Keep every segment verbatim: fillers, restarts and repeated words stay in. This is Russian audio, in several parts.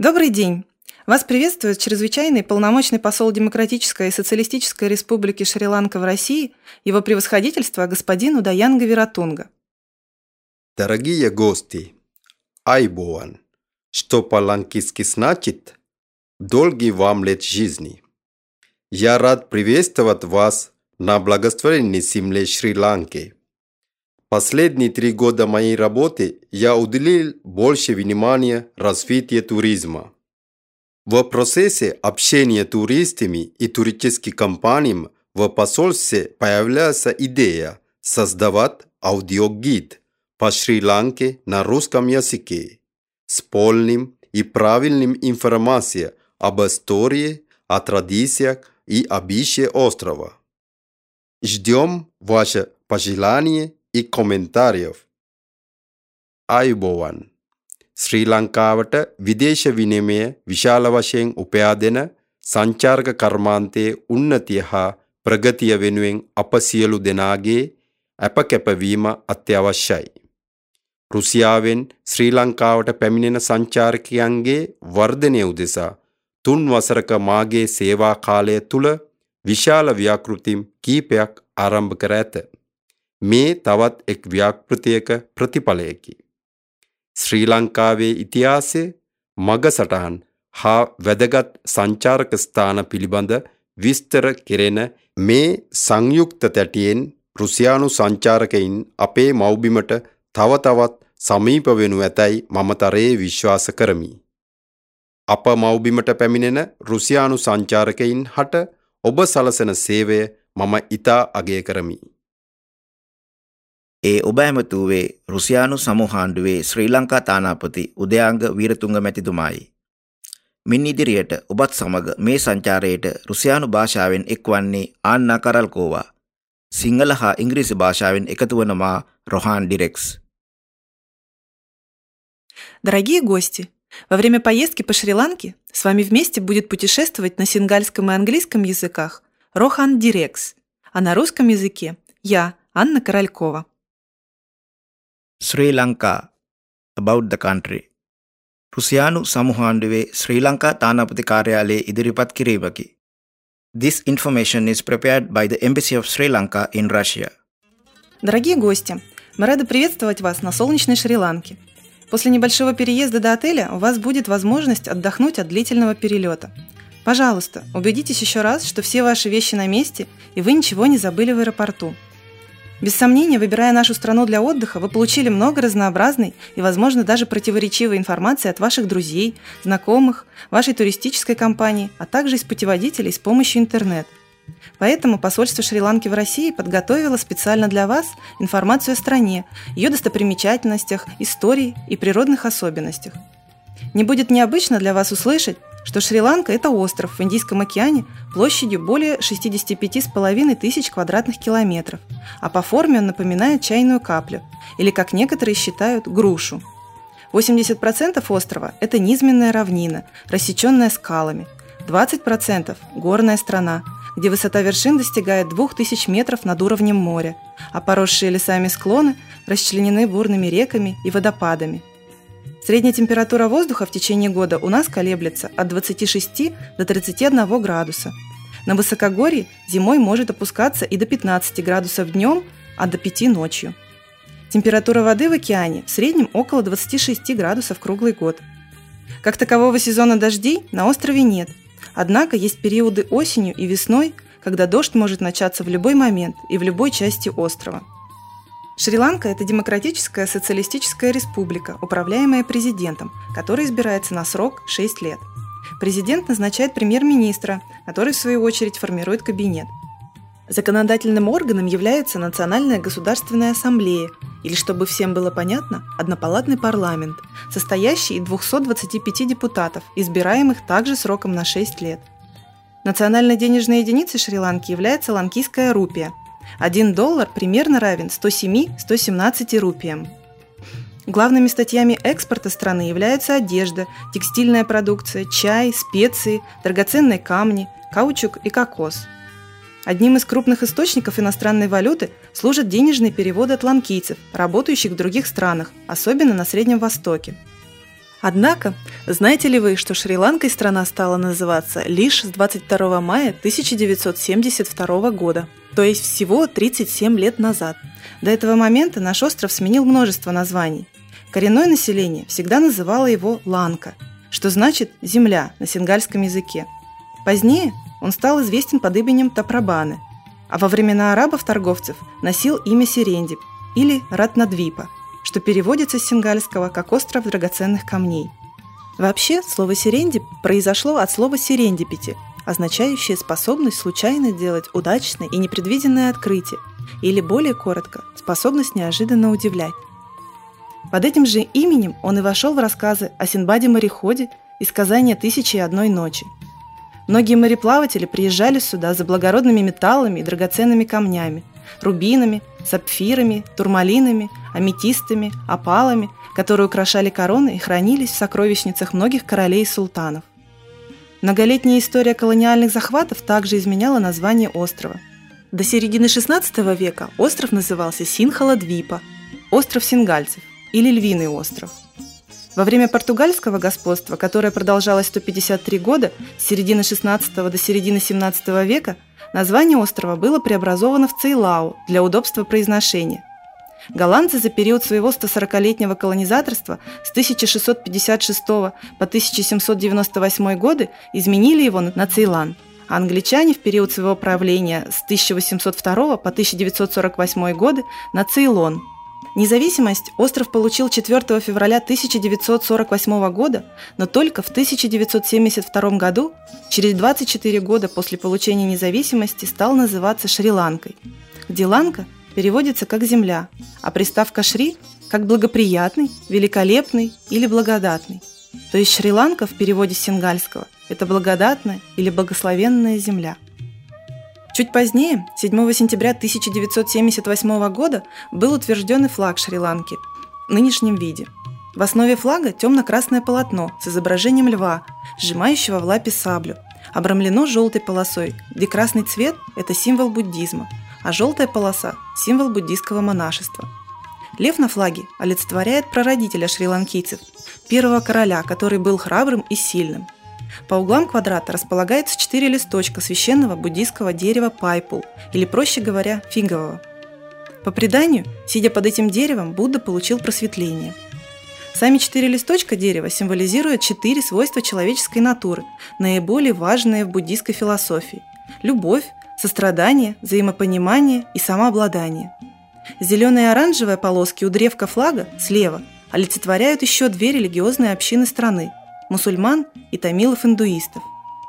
Добрый день! Вас приветствует чрезвычайный полномочный посол Демократической и Социалистической Республики Шри-Ланка в России, его превосходительство господин Удаянга Виратунга. Дорогие гости, айбован, что по-ланкийски значит «долгий вам лет жизни». Я рад приветствовать вас на благословенной земле Шри-Ланки. Последние три года моей работы я уделил больше внимания развитию туризма. В процессе общения с туристами и туристическими компаниями в посольстве появляется идея создавать аудиогид по Шри-Ланке на русском языке с полным и правильным информацией об истории, о традициях и обычаях острова. Ждем ваши пожелания и комментариев. Айбован. ශ්‍රී විදේශ විනිමය විශාල වශයෙන් උපයා දෙන සංචාරක කර්මාන්තයේ උන්නතිය හා ප්‍රගතිය වෙනුවෙන් අප සියලු දෙනාගේ අපකැපවීම අත්‍යවශ්‍යයි. රුසියාවෙන් ශ්‍රී ලංකාවට පැමිණෙන සංචාරකයන්ගේ වර්ධනය උදෙසා තුන් වසරක මාගේ සේවා කාලය තුල විශාල ව්‍යාපෘතිම් කීපයක් ආරම්භ කර ඇත. මේ තවත් එක් ව්‍යාපෘතියක ප්‍රතිඵලයකි. ශ්‍රී ලංකාවේ ඉතිහාසය මග සටහන් හා වැදගත් සංචාරක ස්ථාන පිළිබඳ විස්තර කෙරෙන මේ සංයුක්ත තැටියෙන් රුසියානු සංචාරකයින් අපේ මව්බිමට තව තවත් සමීප වෙනු ඇතැයි මම තරයේ විශ්වාස කරමි. අප මව්බිමට පැමිණෙන රුසියානු සංචාරකයින් හට ඔබ සලසන සේවය මම ඉතා අගය කරමි. ඒ ඔබ ඇමතුවේ රුසියානු සමූහාණ්ඩුවේ ශ්‍රී ලංකා තානාපති උදයාංග වීරතුංග මැතිතුමායි. මින් ඉදිරියට ඔබත් සමග මේ සංචාරයට රුසියානු භාෂාවෙන් එක්වන්නේ ආන්නා කරල්කෝවා. සිංහල හා ඉංග්‍රීසි භාෂාවෙන් එකතු වන මා රොහාන් ඩිරෙක්ස්. Дорогие гости! Во время поездки по Шри-Ланке с вами вместе будет путешествовать на сингальском и английском языках Рохан Дирекс, а на русском языке я, Анна Королькова. ශ්‍රී ලංකා about the country. රුසියානු සමූහාණ්ඩුවේ ශ්‍රී ලංකා තානාපති කාර්යාලයේ ඉදිරිපත් කිරීමකි. This information is prepared by the Embassy of Sri Lanka in Russia. Дорогие гости, мы рады приветствовать вас на солнечной Шри-Ланке. После небольшого переезда до отеля у вас будет возможность отдохнуть от длительного перелета. Пожалуйста, убедитесь еще раз, что все ваши вещи на месте и вы ничего не забыли в аэропорту. Без сомнения, выбирая нашу страну для отдыха, вы получили много разнообразной и, возможно, даже противоречивой информации от ваших друзей, знакомых, вашей туристической компании, а также из путеводителей с помощью интернета. Поэтому посольство Шри-Ланки в России подготовило специально для вас информацию о стране, ее достопримечательностях, истории и природных особенностях. Не будет необычно для вас услышать, что Шри-Ланка – это остров в Индийском океане площадью более шестьдесят пять с половиной тысяч квадратных километров, а по форме он напоминает чайную каплю, или, как некоторые считают, грушу. восемьдесят процентов острова – это низменная равнина, рассеченная скалами, двадцать процентов – горная страна, где высота вершин достигает двух тысяч метров над уровнем моря, а поросшие лесами склоны расчленены бурными реками и водопадами. Средняя температура воздуха в течение года у нас колеблется от двадцати шести до тридцати одного градуса. На высокогорье зимой может опускаться и до пятнадцати градусов днем, а до пяти ночью. Температура воды в океане в среднем около двадцати шести градусов круглый год. Как такового сезона дождей на острове нет, однако есть периоды осенью и весной, когда дождь может начаться в любой момент и в любой части острова. Шри-Ланка – это демократическая социалистическая республика, управляемая президентом, который избирается на срок шесть лет. Президент назначает премьер-министра, который в свою очередь формирует кабинет. Законодательным органом является Национальная государственная ассамблея, или, чтобы всем было понятно, однопалатный парламент, состоящий из двухсот двадцати пяти депутатов, избираемых также сроком на шесть лет. Национальной денежной единицей Шри-Ланки является ланкийская рупия. Один доллар примерно равен сто семи - сто семнадцати рупиям. Главными статьями экспорта страны являются одежда, текстильная продукция, чай, специи, драгоценные камни, каучук и кокос. Одним из крупных источников иностранной валюты служат денежные переводы от ланкийцев, работающих в других странах, особенно на Среднем Востоке. Однако, знаете ли вы, что Шри-Ланкой страна стала называться лишь с двадцать второго мая тысяча девятьсот семьдесят второго года, то есть всего тридцать семь лет назад. До этого момента наш остров сменил множество названий. Коренное население всегда называло его Ланка, что значит «земля» на сингальском языке. Позднее он стал известен под именем Тапрабаны, а во времена арабов-торговцев носил имя Серендип или Ратнадвипа, что переводится с сингальского как «остров драгоценных камней». Вообще, слово «серендип» произошло от слова «серендипити», означающее способность случайно делать удачное и непредвиденное открытие, или, более коротко, способность неожиданно удивлять. Под этим же именем он и вошел в рассказы о Синдбаде-мореходе и сказания «Тысячи и одной ночи». Многие мореплаватели приезжали сюда за благородными металлами и драгоценными камнями, рубинами, сапфирами, турмалинами, аметистами, опалами, которые украшали короны и хранились в сокровищницах многих королей и султанов. Многолетняя история колониальных захватов также изменяла название острова. До середины шестнадцатого века остров назывался Синхала-Двипа, остров сингальцев или Львиный остров. Во время португальского господства, которое продолжалось сто пятьдесят три года, с середины шестнадцатого до середины семнадцатого века, название острова было преобразовано в Цейлау для удобства произношения. Голландцы за период своего стосорокалетнего колонизаторства с тысяча шестьсот пятьдесят шестого по тысяча семьсот девяносто восьмой годы изменили его на Цейлан, а англичане в период своего правления с тысяча восемьсот второго по тысяча девятьсот сорок восьмой годы на Цейлон. Независимость остров получил четвёртого февраля тысяча девятьсот сорок восьмого года, но только в тысяча девятьсот семьдесят втором году, через двадцать четыре года после получения независимости, стал называться Шри-Ланкой, где «ланка» переводится как «земля», а приставка «шри» как «благоприятный», «великолепный» или «благодатный». То есть Шри-Ланка в переводе с сингальского – это «благодатная» или «благословенная земля». Чуть позднее, седьмого сентября тысяча девятьсот семьдесят восьмого года, был утвержден и флаг Шри-Ланки в нынешнем виде. В основе флага темно-красное полотно с изображением льва, сжимающего в лапе саблю, обрамлено желтой полосой, где красный цвет – это символ буддизма, а желтая полоса – символ буддийского монашества. Лев на флаге олицетворяет прародителя шри-ланкийцев, первого короля, который был храбрым и сильным. По углам квадрата располагается четыре листочка священного буддийского дерева пайпул, или, проще говоря, фигового. По преданию, сидя под этим деревом, Будда получил просветление. Сами четыре листочка дерева символизируют четыре свойства человеческой натуры, наиболее важные в буддийской философии – любовь, сострадание, взаимопонимание и самообладание. Зеленые и оранжевые полоски у древка флага слева олицетворяют еще две религиозные общины страны – мусульман и тамилов-индуистов.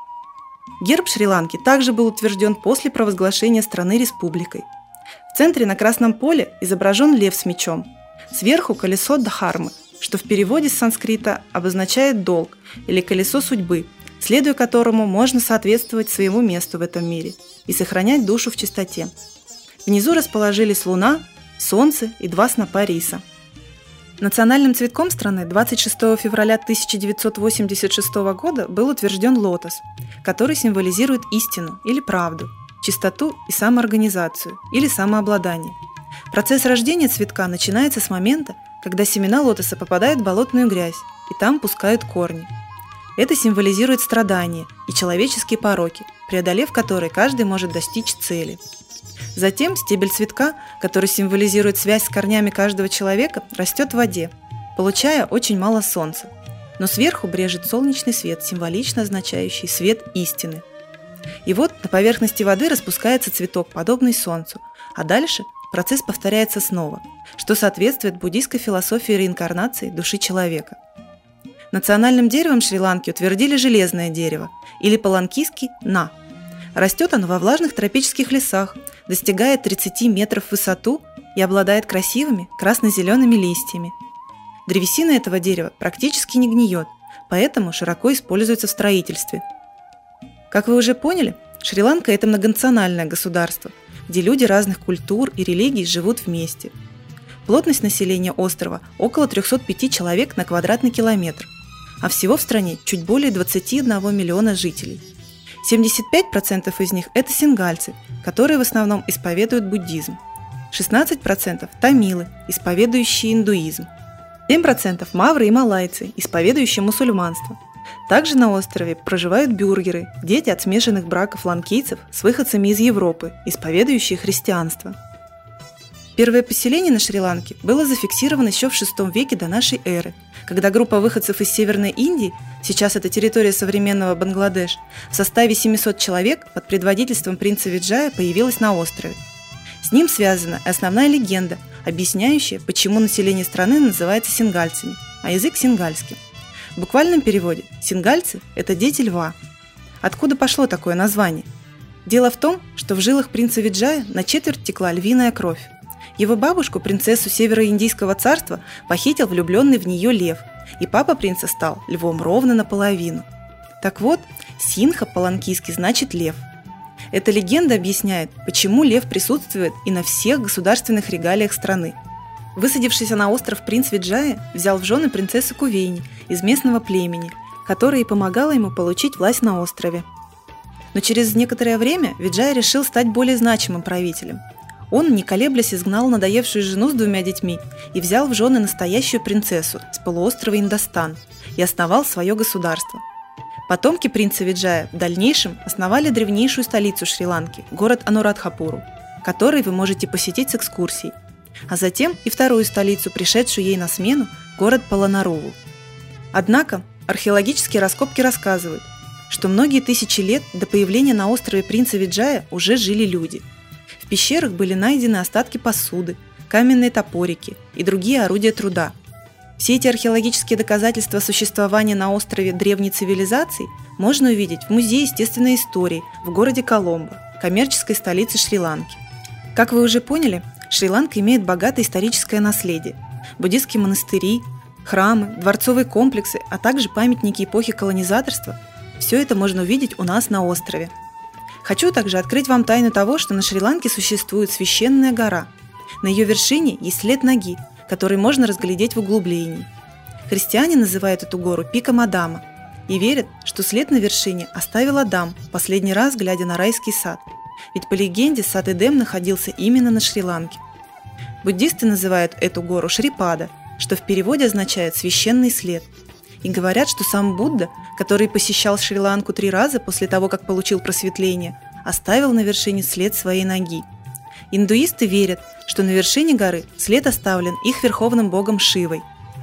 Герб Шри-Ланки также был утвержден после провозглашения страны республикой. В центре на красном поле изображен лев с мечом. Сверху колесо Дхармы, что в переводе с санскрита обозначает долг или колесо судьбы, следуя которому можно соответствовать своему месту в этом мире и сохранять душу в чистоте. Внизу расположились луна, солнце и два снопа риса. Национальным цветком страны двадцать шестого февраля тысяча девятьсот восемьдесят шестого года был утвержден лотос, который символизирует истину или правду, чистоту и самоорганизацию или самообладание. Процесс рождения цветка начинается с момента, когда семена лотоса попадают в болотную грязь и там пускают корни. Это символизирует страдания и человеческие пороки, преодолев которые каждый может достичь цели. Затем стебель цветка, который символизирует связь с корнями каждого человека, растет в воде, получая очень мало солнца. Но сверху брежет солнечный свет, символично означающий свет истины. И вот на поверхности воды распускается цветок, подобный солнцу, а дальше процесс повторяется снова, что соответствует буддийской философии реинкарнации души человека. Национальным деревом Шри-Ланки утвердили железное дерево, или по-ланкийски «на». Растет оно во влажных тропических лесах, достигает тридцати метров в высоту и обладает красивыми красно-зелеными листьями. Древесина этого дерева практически не гниет, поэтому широко используется в строительстве. Как вы уже поняли, Шри-Ланка – это многонациональное государство, где люди разных культур и религий живут вместе. Плотность населения острова – около трехсот пяти человек на квадратный километр, а всего в стране чуть более двадцати одного миллиона жителей. семьдесят пять процентов из них – это сингальцы, которые в основном исповедуют буддизм. шестнадцать процентов – тамилы, исповедующие индуизм. семь процентов мавры и малайцы, исповедующие мусульманство. Также на острове проживают бюргеры, дети от смешанных браков ланкийцев с выходцами из Европы, исповедующие христианство. Первое поселение на Шри-Ланке было зафиксировано еще в шестом веке до нашей эры, когда группа выходцев из Северной Индии, сейчас это территория современного Бангладеш, в составе семисот человек под предводительством принца Виджая появилась на острове. С ним связана и основная легенда, объясняющая, почему население страны называется сингальцами, а язык – сингальским. В буквальном переводе сингальцы – это дети льва. Откуда пошло такое название? Дело в том, что в жилах принца Виджая на четверть текла львиная кровь. Его бабушку, принцессу Североиндийского царства, похитил влюбленный в нее лев, и папа принца стал львом ровно наполовину. Так вот, синха по-ланкийски значит «лев». Эта легенда объясняет, почему лев присутствует и на всех государственных регалиях страны. Высадившийся на остров принц Виджая взял в жены принцессу Кувейни из местного племени, которая и помогала ему получить власть на острове. Но через некоторое время Виджая решил стать более значимым правителем. Он, не колеблясь, изгнал надоевшую жену с двумя детьми и взял в жены настоящую принцессу с полуострова Индостан и основал свое государство. Потомки принца Виджая в дальнейшем основали древнейшую столицу Шри-Ланки, город Анурадхапуру, который вы можете посетить с экскурсией, а затем и вторую столицу, пришедшую ей на смену, город Паланаруву. Однако археологические раскопки рассказывают, что многие тысячи лет до появления на острове принца Виджая уже жили люди. В пещерах были найдены остатки посуды, каменные топорики и другие орудия труда. Все эти археологические доказательства существования на острове древней цивилизации можно увидеть в Музее естественной истории в городе Коломбо, коммерческой столице Шри-Ланки. Как вы уже поняли, Шри-Ланка имеет богатое историческое наследие. Буддистские монастыри, храмы, дворцовые комплексы, а также памятники эпохи колонизаторства – все это можно увидеть у нас на острове. Хочу также открыть вам тайну того, что на Шри-Ланке существует священная гора. На ее вершине есть след ноги, который можно разглядеть в углублении. Христиане называют эту гору пиком Адама и верят, что след на вершине оставил Адам, последний раз глядя на райский сад. Ведь по легенде сад Эдем находился именно на Шри-Ланке. Буддисты называют эту гору Шрипада, что в переводе означает «священный след». И говорят, что сам Будда, который посещал Шри-Ланку три раза после того, как получил просветление, оставил на вершине след своей ноги. Индуисты верят, что на вершине горы след оставлен их верховным богом Шивой.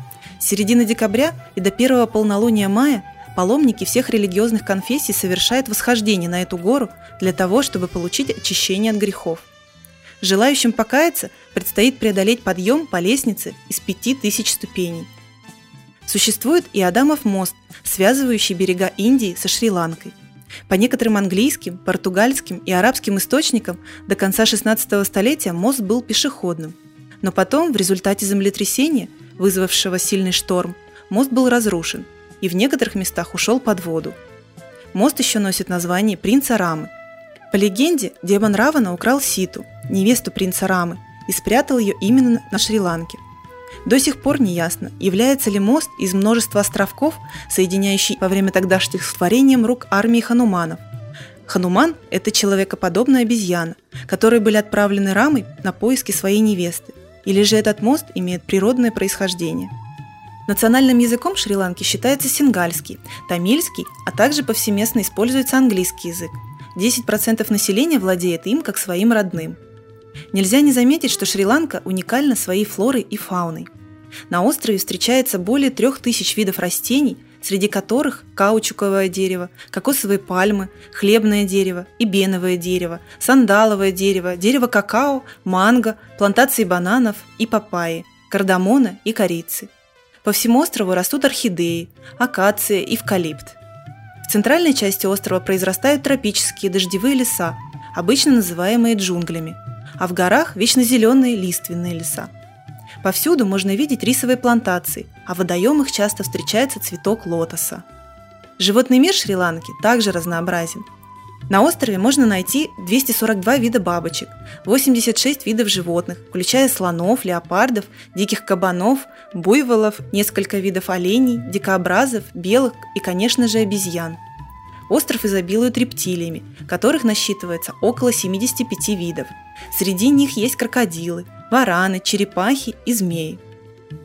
С середины декабря и до первого полнолуния мая паломники всех религиозных конфессий совершают восхождение на эту гору для того, чтобы получить очищение от грехов. Желающим покаяться предстоит преодолеть подъем по лестнице из пяти тысяч ступеней. Существует и Адамов мост, связывающий берега Индии со Шри-Ланкой. По некоторым английским, португальским и арабским источникам до конца шестнадцатого столетия мост был пешеходным. Но потом, в результате землетрясения, вызвавшего сильный шторм, мост был разрушен и в некоторых местах ушел под воду. Мост еще носит название принца Рамы. По легенде, демон Равана украл Ситу, невесту принца Рамы, и спрятал ее именно на Шри-Ланке. До сих пор не ясно, является ли мост из множества островков, соединяющий во время тогдашних с творением рук армии хануманов. Хануман – это человекоподобная обезьяна, которые были отправлены Рамой на поиски своей невесты. Или же этот мост имеет природное происхождение. Национальным языком Шри-Ланки считается сингальский, тамильский, а также повсеместно используется английский язык. десять процентов населения владеет им как своим родным. Нельзя не заметить, что Шри-Ланка уникальна своей флорой и фауной. На острове встречается более трех тысяч видов растений, среди которых каучуковое дерево, кокосовые пальмы, хлебное дерево, эбеновое дерево, сандаловое дерево, дерево какао, манго, плантации бананов и папайи, кардамона и корицы. По всему острову растут орхидеи, акация и эвкалипт. В центральной части острова произрастают тропические дождевые леса, обычно называемые джунглями, а в горах – вечно зеленые лиственные леса. Повсюду можно видеть рисовые плантации, а в водоемах часто встречается цветок лотоса. Животный мир Шри-Ланки также разнообразен. На острове можно найти двести сорок два вида бабочек, восемьдесят шесть видов животных, включая слонов, леопардов, диких кабанов, буйволов, несколько видов оленей, дикообразов, белок и, конечно же, обезьян. Остров изобилует рептилиями, которых насчитывается около семидесяти пяти видов. Среди них есть крокодилы, вараны, черепахи и змеи.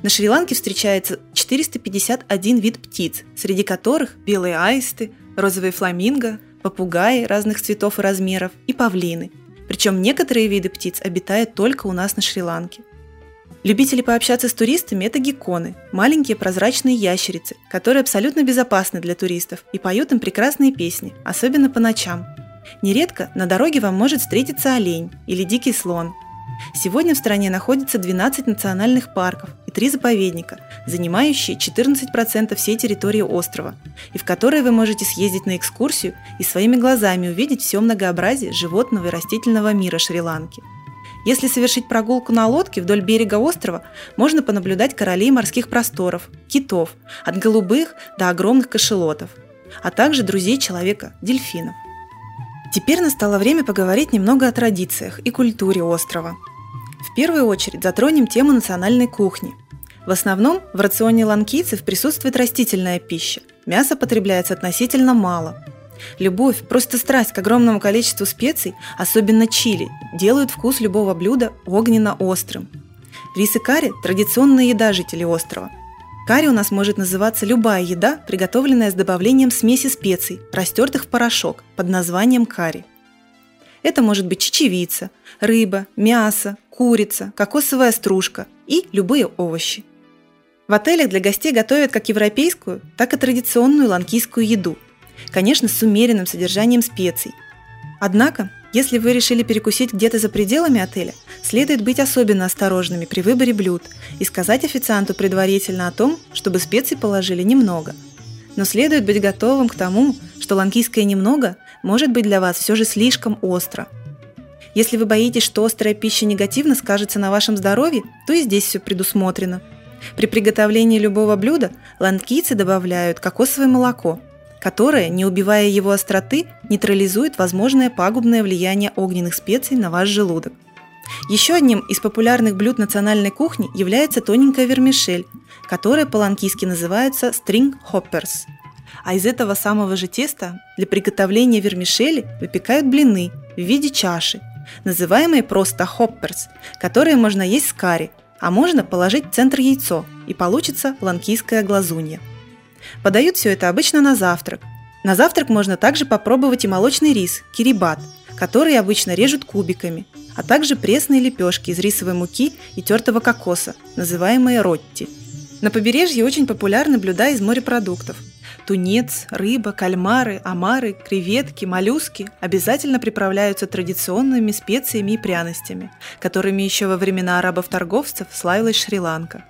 На Шри-Ланке встречается четыреста пятьдесят один вид птиц, среди которых белые аисты, розовые фламинго, попугаи разных цветов и размеров и павлины. Причем некоторые виды птиц обитают только у нас на Шри-Ланке. Любители пообщаться с туристами – это гекконы, маленькие прозрачные ящерицы, которые абсолютно безопасны для туристов и поют им прекрасные песни, особенно по ночам. Нередко на дороге вам может встретиться олень или дикий слон. Сегодня в стране находится двенадцать национальных парков и три заповедника, занимающие четырнадцать процентов всей территории острова, и в которые вы можете съездить на экскурсию и своими глазами увидеть все многообразие животного и растительного мира Шри-Ланки. Если совершить прогулку на лодке вдоль берега острова, можно понаблюдать коралей морских просторов, китов, от голубых до огромных кашалотов, а также друзей человека – дельфинов. Теперь настало время поговорить немного о традициях и культуре острова. В первую очередь затронем тему национальной кухни. В основном в рационе ланкийцев присутствует растительная пища, мясо потребляется относительно мало. Любовь, просто страсть к огромному количеству специй, особенно чили, делают вкус любого блюда огненно-острым. Рис и карри – традиционная еда жителей острова. Карри у нас может называться любая еда, приготовленная с добавлением смеси специй, растертых в порошок, под названием карри. Это может быть чечевица, рыба, мясо, курица, кокосовая стружка и любые овощи. В отелях для гостей готовят как европейскую, так и традиционную ланкийскую еду, конечно, с умеренным содержанием специй. Однако, если вы решили перекусить где-то за пределами отеля, следует быть особенно осторожными при выборе блюд и сказать официанту предварительно о том, чтобы специй положили немного. Но следует быть готовым к тому, что ланкийское «немного» может быть для вас все же слишком остро. Если вы боитесь, что острая пища негативно скажется на вашем здоровье, то и здесь все предусмотрено. При приготовлении любого блюда ланкийцы добавляют кокосовое молоко, которое, не убивая его остроты, нейтрализует возможное пагубное влияние огненных специй на ваш желудок. Еще одним из популярных блюд национальной кухни является тоненькая вермишель, которая по-ланкийски называется string hoppers. А из этого самого же теста для приготовления вермишели выпекают блины в виде чаши, называемые просто hoppers, которые можно есть с карри, а можно положить в центр яйцо, и получится ланкийская глазунья. Подают все это обычно на завтрак. На завтрак можно также попробовать и молочный рис, кирибат, который обычно режут кубиками, а также пресные лепешки из рисовой муки и тертого кокоса, называемые ротти. На побережье очень популярны блюда из морепродуктов. Тунец, рыба, кальмары, омары, креветки, моллюски обязательно приправляются традиционными специями и пряностями, которыми еще во времена арабов-торговцев славилась Шри-Ланка.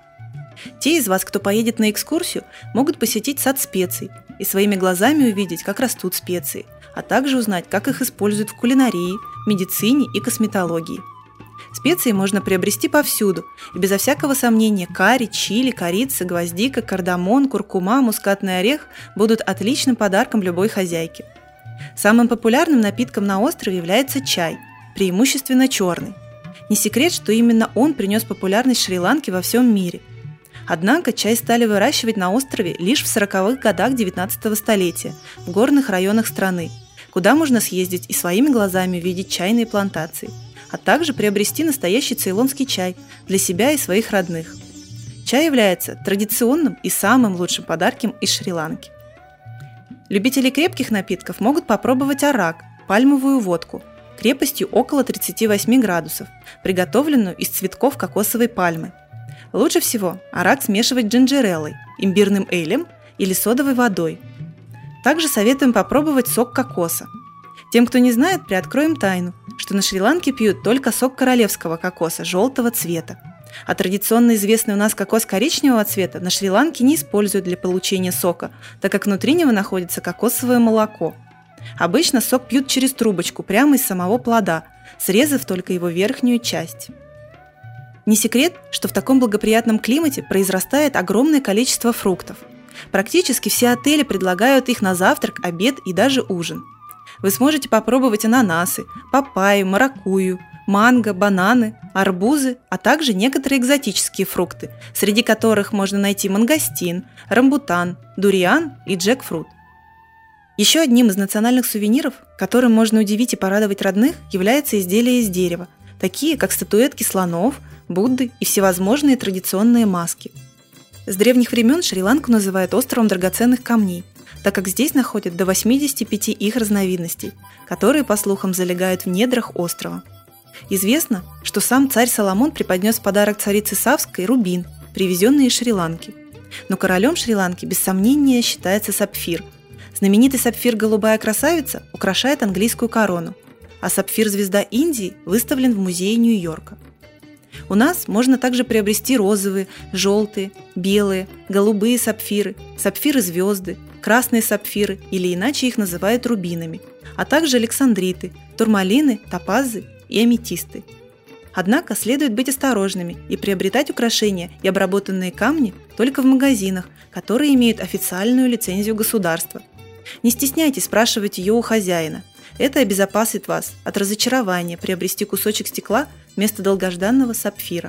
Те из вас, кто поедет на экскурсию, могут посетить сад специй и своими глазами увидеть, как растут специи, а также узнать, как их используют в кулинарии, медицине и косметологии. Специи можно приобрести повсюду, и безо всякого сомнения карри, чили, корица, гвоздика, кардамон, куркума, мускатный орех будут отличным подарком любой хозяйки. Самым популярным напитком на острове является чай, преимущественно черный. Не секрет, что именно он принес популярность Шри-Ланке во всем мире. Однако чай стали выращивать на острове лишь в сороковых годах девятнадцатого столетия в горных районах страны, куда можно съездить и своими глазами увидеть чайные плантации, а также приобрести настоящий цейлонский чай для себя и своих родных. Чай является традиционным и самым лучшим подарком из Шри-Ланки. Любители крепких напитков могут попробовать арак, пальмовую водку, крепостью около тридцати восьми градусов, приготовленную из цветков кокосовой пальмы. Лучше всего арак смешивать с джинджереллой, имбирным эйлем или содовой водой. Также советуем попробовать сок кокоса. Тем, кто не знает, приоткроем тайну, что на Шри-Ланке пьют только сок королевского кокоса желтого цвета. А традиционно известный у нас кокос коричневого цвета на Шри-Ланке не используют для получения сока, так как внутри него находится кокосовое молоко. Обычно сок пьют через трубочку прямо из самого плода, срезав только его верхнюю часть. Не секрет, что в таком благоприятном климате произрастает огромное количество фруктов. Практически все отели предлагают их на завтрак, обед и даже ужин. Вы сможете попробовать ананасы, папайю, маракую, манго, бананы, арбузы, а также некоторые экзотические фрукты, среди которых можно найти мангостин, рамбутан, дуриан и джекфрут. Еще одним из национальных сувениров, которым можно удивить и порадовать родных, является изделие из дерева, такие как статуэтки слонов, Будды и всевозможные традиционные маски. С древних времен Шри-Ланку называют островом драгоценных камней, так как здесь находят до восьмидесяти пяти их разновидностей, которые, по слухам, залегают в недрах острова. Известно, что сам царь Соломон преподнес в подарок царице Савской рубин, привезенный из Шри-Ланки. Но королем Шри-Ланки, без сомнения, считается сапфир. Знаменитый сапфир-голубая красавица украшает английскую корону, а сапфир-звезда Индии выставлен в музее Нью-Йорка. У нас можно также приобрести розовые, желтые, белые, голубые сапфиры, сапфиры-звезды, красные сапфиры или иначе их называют рубинами, а также александриты, турмалины, топазы и аметисты. Однако следует быть осторожными и приобретать украшения и обработанные камни только в магазинах, которые имеют официальную лицензию государства. Не стесняйтесь спрашивать ее у хозяина. Это обезопасит вас от разочарования приобрести кусочек стекла вместо долгожданного сапфира.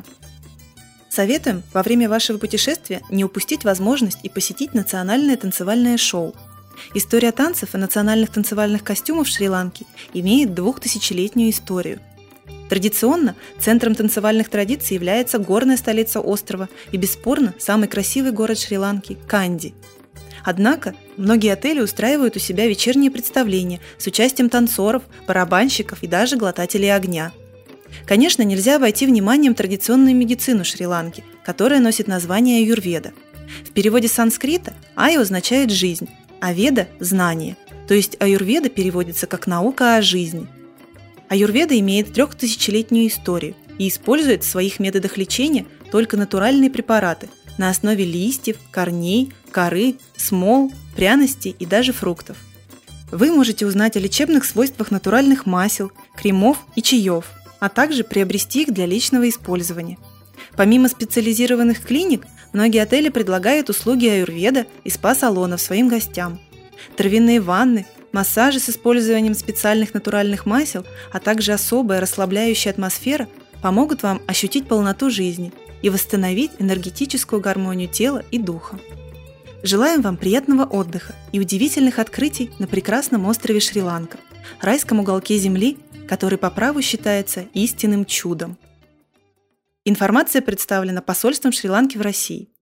Советуем во время вашего путешествия не упустить возможность и посетить национальное танцевальное шоу. История танцев и национальных танцевальных костюмов Шри-Ланки имеет двухтысячелетнюю историю. Традиционно центром танцевальных традиций является горная столица острова и, бесспорно, самый красивый город Шри-Ланки – Канди. Однако многие отели устраивают у себя вечерние представления с участием танцоров, барабанщиков и даже глотателей огня. Конечно, нельзя обойти вниманием традиционную медицину Шри-Ланки, которая носит название аюрведа. В переводе с санскрита «аю» означает «жизнь», а «веда» – «знание», то есть аюрведа переводится как «наука о жизни». Аюрведа имеет трехтысячелетнюю историю и использует в своих методах лечения только натуральные препараты на основе листьев, корней, коры, смол, пряностей и даже фруктов. Вы можете узнать о лечебных свойствах натуральных масел, кремов и чаев, а также приобрести их для личного использования. Помимо специализированных клиник, многие отели предлагают услуги аюрведа и спа-салонов своим гостям. Травяные ванны, массажи с использованием специальных натуральных масел, а также особая расслабляющая атмосфера помогут вам ощутить полноту жизни и восстановить энергетическую гармонию тела и духа. Желаем вам приятного отдыха и удивительных открытий на прекрасном острове Шри-Ланка, райском уголке Земли, который по праву считается истинным чудом. Информация представлена посольством Шри-Ланки в России.